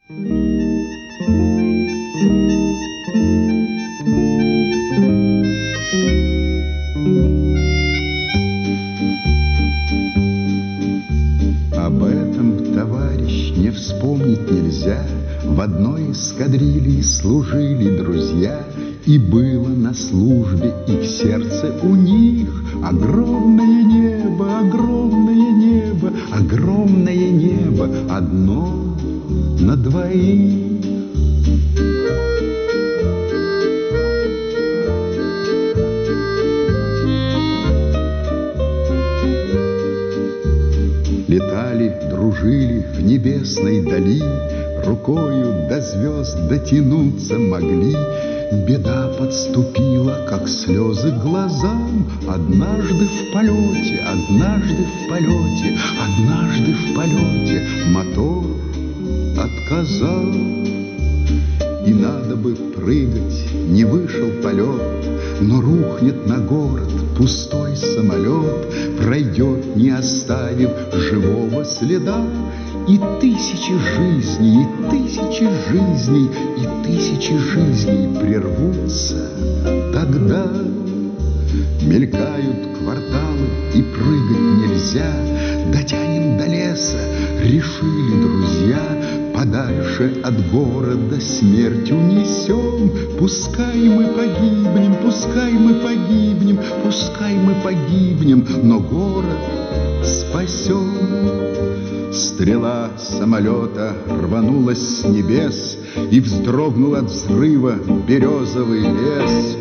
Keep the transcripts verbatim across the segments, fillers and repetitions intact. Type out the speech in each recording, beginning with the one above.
Об этом, товарищ, не вспомнить нельзя. В одной эскадрильи служили друзья, и было на службе и в сердце у них огромное небо, огромное небо, огромное небо, одно на двоих. Летали, дружили в небесной дали, рукою до звезд дотянуться могли. Беда подступила, как слезы к глазам. Однажды в полете, однажды в полете, однажды в полете мотор отказал. И надо бы прыгать, не вышел полет, но рухнет на город пустой самолет, пройдет, не оставив живого следа. И тысячи жизней, и тысячи жизней, и тысячи жизней прервутся тогда. Мелькают кварталы, и прыгать нельзя. Дотянем до леса, решили друзья. Подальше от города смерть унесем. Пускай мы погибнем, пускай мы погибнем, пускай мы погибнем, но город спасем. Стрела самолета рванулась с небес, и вздрогнул от взрыва березовый лес.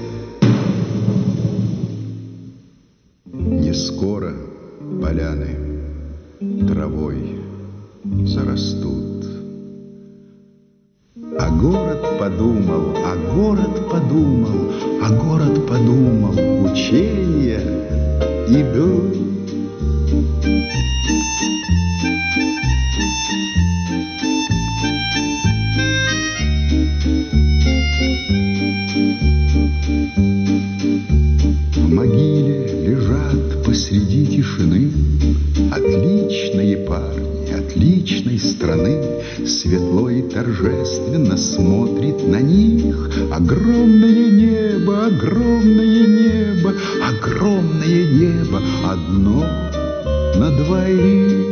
Не скоро поляны травой зарастут. А город подумал, а город подумал, а город подумал, учения идут. В могиле лежат посреди тишины отличные парни, отличной страны. Светло и торжественно смотрит на них огромное небо, огромное небо, огромное небо, одно на двоих.